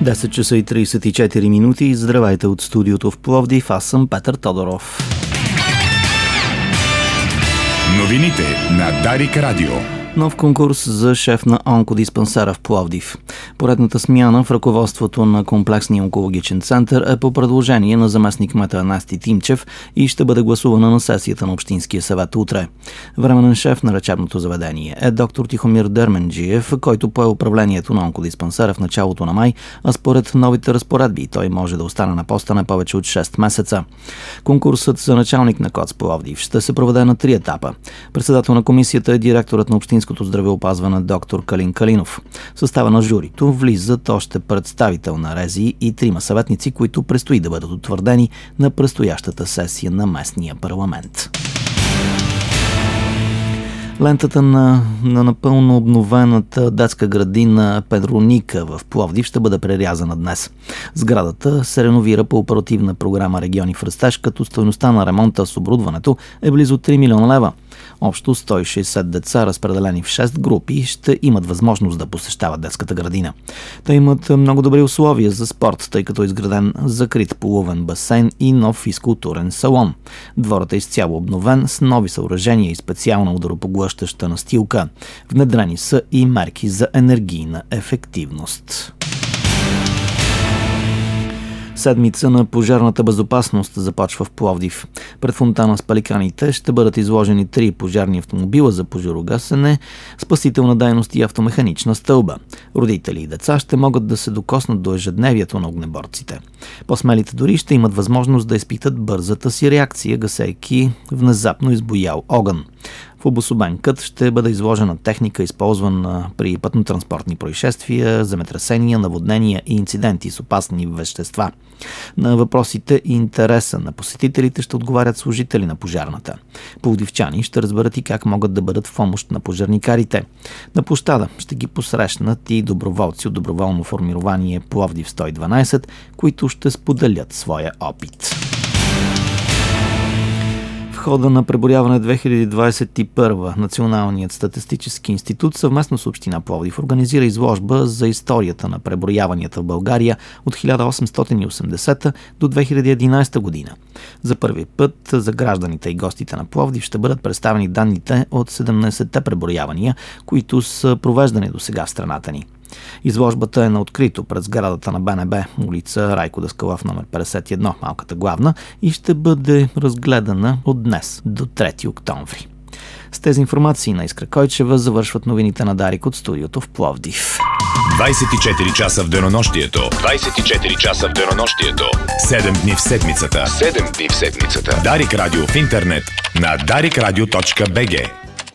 10 часа и 34 минути. Здравейте от студиото в Пловдив. Аз съм Петър Тодоров. Новините на Дарик Радио. Нов конкурс за шеф на онкодиспансера в Пловдив. Поредната смяна в ръководството на комплексния онкологичен център е по предложение на заместник-кмета Насти Тимчев и ще бъде гласувана на сесията на Общинския съвет утре. Временен шеф на лечебното заведение е доктор Тихомир Дерменджиев, който пое управлението на онкодиспансера в началото на май, а според новите разпоредби той може да остане на поста не повече от 6 месеца. Конкурсът за началник на КОЦ Пловдив ще се проведе на 3 етапа. Председател на комисията е директорът на Общинското здравеопазване доктор Калин Калинов. В състава на журито влизат още представител на РЗИ и 3 съветници, които предстои да бъдат утвърдени на предстоящата сесия на местния парламент. Лентата на напълно обновената детска градина Педроника в Пловдив ще бъде прерязана днес. Сградата се реновира по оперативна програма Региони в растеж, като стойността на ремонта с оборудването е близо 3 милиона лева. Общо 160 деца, разпределени в 6 групи, ще имат възможност да посещават детската градина. Те имат много добри условия за спорт, тъй като е изграден закрит полувен басейн и нов физкултурен салон. Дворът е изцяло обновен с нови съоръжения и специална ударопоглъщаща настилка. Внедрени са и мерки за енергийна ефективност. Седмица на пожарната безопасност започва в Пловдив. Пред фонтана с пеликаните ще бъдат изложени 3 пожарни автомобила за пожарогасене, спасителна дейност и автомеханична стълба. Родители и деца ще могат да се докоснат до ежедневието на огнеборците. По-смелите дори ще имат възможност да изпитат бързата си реакция, гасейки внезапно избуял огън. В обособен кът ще бъде изложена техника, използвана при пътно-транспортни происшествия, земетресения, наводнения и инциденти с опасни вещества. На въпросите и интереса на посетителите ще отговарят служители на пожарната. Пловдивчани ще разберат и как могат да бъдат в помощ на пожарникарите. На площада ще ги посрещнат и доброволци от доброволно формирование Пловдив 112, които ще споделят своя опит. В хода на преброяване 2021 Националният статистически институт съвместно с община Пловдив организира изложба за историята на преброяванията в България от 1880 до 2011 година. За първи път за гражданите и гостите на Пловдив ще бъдат представени данните от 17-те преброявания, които са провеждани до сега в страната ни. Изложбата е на открито пред сградата на БНБ, улица Райко Даскалов, номер 51, Малката главна, и ще бъде разгледана от днес до 3 октомври. С тези информации на Искра Койчева завършват новините на Дарик от студиото в Пловдив. 24 часа в денонощието. 24 часа в денонощието. 7 дни в седмицата. 7 дни в седмицата. Дарик Радио в интернет на darikradio.bg.